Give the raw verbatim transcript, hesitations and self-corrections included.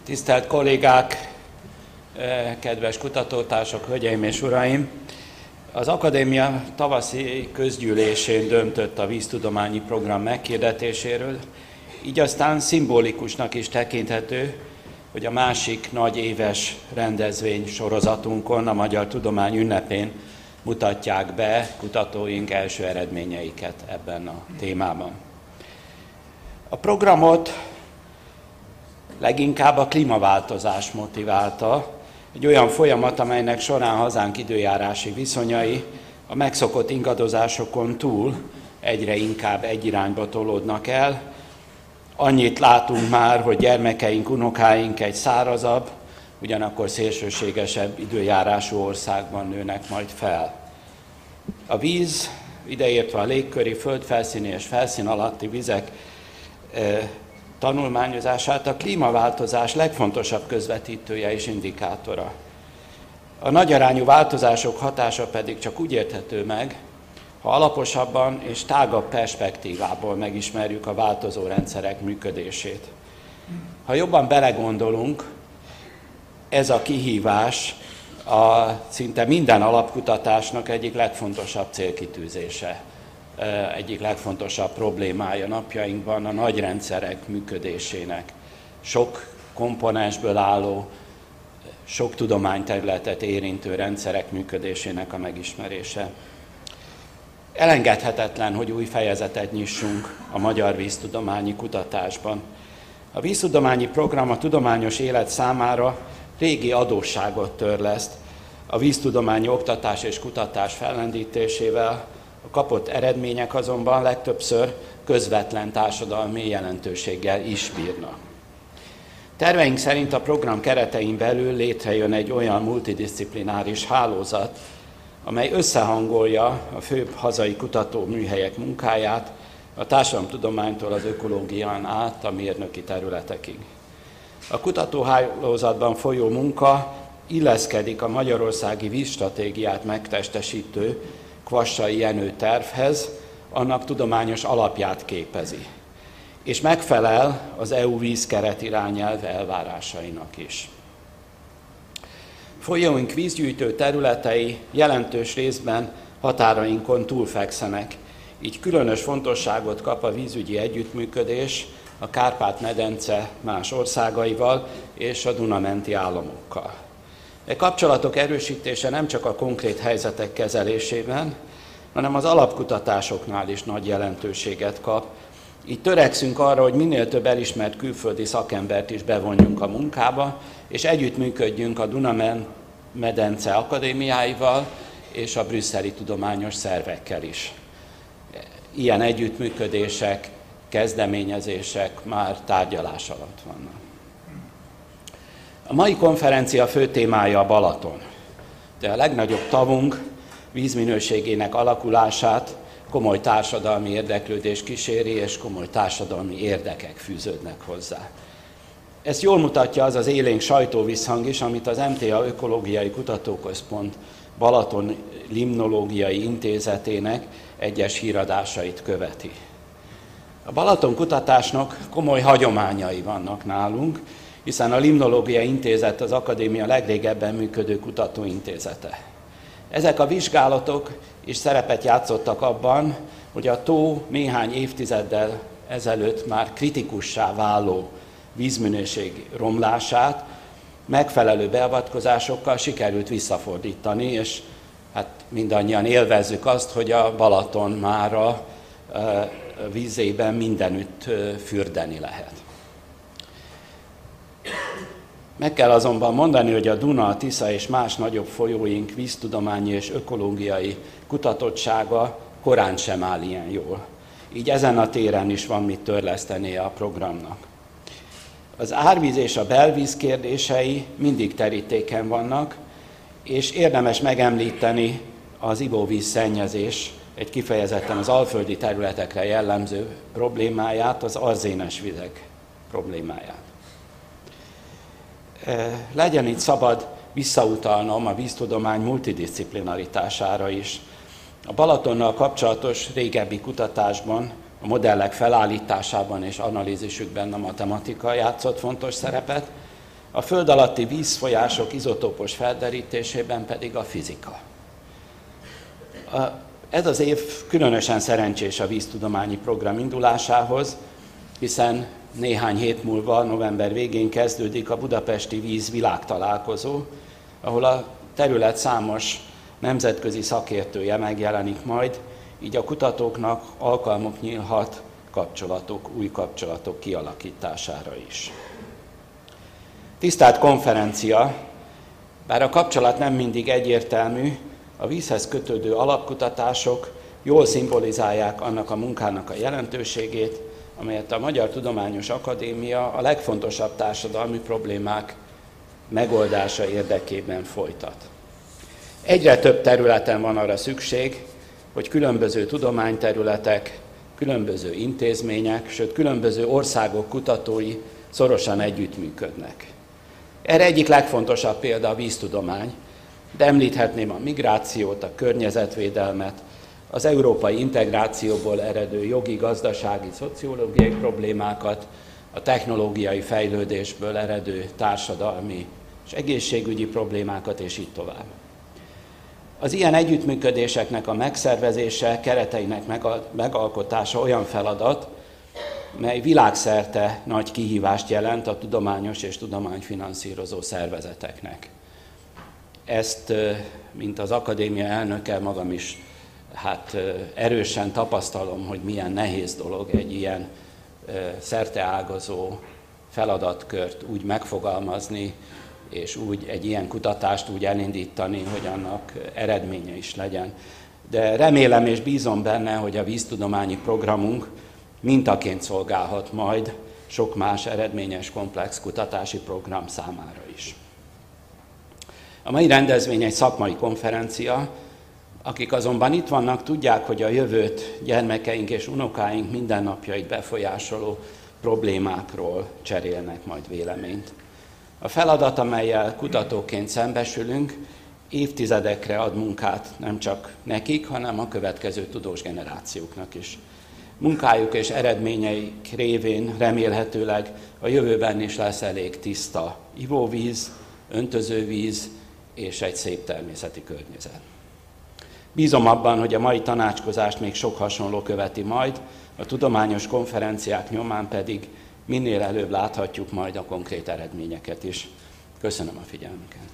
Tisztelt kollégák, kedves kutatótársak, hölgyeim és uraim! Az akadémia tavaszi közgyűlésén döntött a víztudományi program meghirdetéséről, így aztán szimbolikusnak is tekinthető, hogy a másik nagy éves rendezvény sorozatunkon, a Magyar Tudomány ünnepén mutatják be kutatóink első eredményeiket ebben a témában. A programot leginkább a klímaváltozás motiválta, egy olyan folyamat, amelynek során hazánk időjárási viszonyai a megszokott ingadozásokon túl egyre inkább egy irányba tolódnak el. Annyit látunk már, hogy gyermekeink, unokáink egy szárazabb, ugyanakkor szélsőségesebb időjárású országban nőnek majd fel. A víz, ideértve a légköri, földfelszíni és felszín alatti vizek e, tanulmányozását a klímaváltozás legfontosabb közvetítője és indikátora. A nagyarányú változások hatása pedig csak úgy érthető meg, ha alaposabban és tágabb perspektívából megismerjük a változó rendszerek működését. Ha jobban belegondolunk, ez a kihívás a szinte minden alapkutatásnak egyik legfontosabb célkitűzése, egyik legfontosabb problémája napjainkban a nagy rendszerek működésének. Sok komponensből álló, sok tudományterületet érintő rendszerek működésének a megismerése. Elengedhetetlen, hogy új fejezetet nyissunk a magyar víztudományi kutatásban. A víztudományi program a tudományos élet számára régi adósságot törleszt, a víztudományi oktatás és kutatás fellendítésével. A kapott eredmények azonban legtöbbször közvetlen társadalmi jelentőséggel is bírnak. Terveink szerint a program keretein belül létrejön egy olyan multidisziplináris hálózat, amely összehangolja a főbb hazai kutatóműhelyek munkáját, a társadalomtudománytól az ökológián át a mérnöki területekig. A kutatóhálózatban folyó munka illeszkedik a magyarországi vízstratégiát megtestesítő Kvassai Jenő tervhez, annak tudományos alapját képezi, és megfelel az é u vízkeret irányelv elvárásainak is. Folyóink vízgyűjtő területei jelentős részben határainkon túlfekszenek, így különös fontosságot kap a vízügyi együttműködés a Kárpát-medence más országaival és a Duna-menti államokkal. E kapcsolatok erősítése nem csak a konkrét helyzetek kezelésében, hanem az alapkutatásoknál is nagy jelentőséget kap. Így törekszünk arra, hogy minél több elismert külföldi szakembert is bevonjunk a munkába, és együttműködjünk a Duna-medence akadémiáival és a brüsszeli tudományos szervekkel is. Ilyen együttműködések, kezdeményezések már tárgyalás alatt vannak. A mai konferencia fő témája a Balaton, de a legnagyobb tavunk vízminőségének alakulását komoly társadalmi érdeklődés kíséri, és komoly társadalmi érdekek fűződnek hozzá. Ezt jól mutatja az az élénk sajtóvisszhang is, amit az em té á Ökológiai Kutatóközpont Balaton Limnológiai Intézetének egyes híradásait követi. A Balaton kutatásnak komoly hagyományai vannak nálunk, hiszen a Limnológiai Intézet az akadémia legrégebben működő kutatóintézete. Ezek a vizsgálatok is szerepet játszottak abban, hogy a tó néhány évtizeddel ezelőtt már kritikussá váló vízminőség romlását megfelelő beavatkozásokkal sikerült visszafordítani, és hát mindannyian élvezzük azt, hogy a Balaton már a vízében mindenütt fürdeni lehet. Meg kell azonban mondani, hogy a Duna, a Tisza és más nagyobb folyóink víztudományi és ökológiai kutatottsága korán sem áll ilyen jól. Így ezen a téren is van mit törlesztenie a programnak. Az árvíz és a belvíz kérdései mindig terítéken vannak, és érdemes megemlíteni az ivóvíz szennyezés, egy kifejezetten az alföldi területekre jellemző problémáját, az arzénes vizek problémáját. Legyen itt szabad visszautalnom a víztudomány multidisciplinaritására is. A Balatonnal kapcsolatos régebbi kutatásban, a modellek felállításában és analízisükben a matematika játszott fontos szerepet, a föld alatti vízfolyások izotópos felderítésében pedig a fizika. Ez az év különösen szerencsés a víztudományi program indulásához, hiszen néhány hét múlva, november végén kezdődik a budapesti víz világtalálkozó, ahol a terület számos nemzetközi szakértője megjelenik majd, így a kutatóknak alkalmuk nyílhat kapcsolatok, új kapcsolatok kialakítására is. Tisztelt konferencia, bár a kapcsolat nem mindig egyértelmű, a vízhez kötődő alapkutatások jól szimbolizálják annak a munkának a jelentőségét, amelyet a Magyar Tudományos Akadémia a legfontosabb társadalmi problémák megoldása érdekében folytat. Egyre több területen van arra szükség, hogy különböző tudományterületek, különböző intézmények, sőt különböző országok kutatói szorosan együttműködnek. Erre egyik legfontosabb példa a víztudomány, de említhetném a migrációt, a környezetvédelmet, az európai integrációból eredő jogi, gazdasági, szociológiai problémákat, a technológiai fejlődésből eredő társadalmi és egészségügyi problémákat, és így tovább. Az ilyen együttműködéseknek a megszervezése, kereteinek megalkotása olyan feladat, mely világszerte nagy kihívást jelent a tudományos és tudományfinanszírozó szervezeteknek. Ezt, mint az akadémia elnöke, magam is hát erősen tapasztalom, hogy milyen nehéz dolog egy ilyen szerteágazó feladatkört úgy megfogalmazni, és úgy egy ilyen kutatást úgy elindítani, hogy annak eredménye is legyen. De remélem és bízom benne, hogy a víztudományi programunk mintaként szolgálhat majd sok más eredményes, komplex kutatási program számára is. A mai rendezvény egy szakmai konferencia, akik azonban itt vannak, tudják, hogy a jövőt gyermekeink és unokáink mindennapjait befolyásoló problémákról cserélnek majd véleményt. A feladat, amellyel kutatóként szembesülünk, évtizedekre ad munkát nem csak nekik, hanem a következő tudós generációknak is. Munkájuk és eredményeik révén remélhetőleg a jövőben is lesz elég tiszta ivóvíz, öntözővíz és egy szép természeti környezet. Bízom abban, hogy a mai tanácskozást még sok hasonló követi majd, a tudományos konferenciák nyomán pedig minél előbb láthatjuk majd a konkrét eredményeket is. Köszönöm a figyelmüket!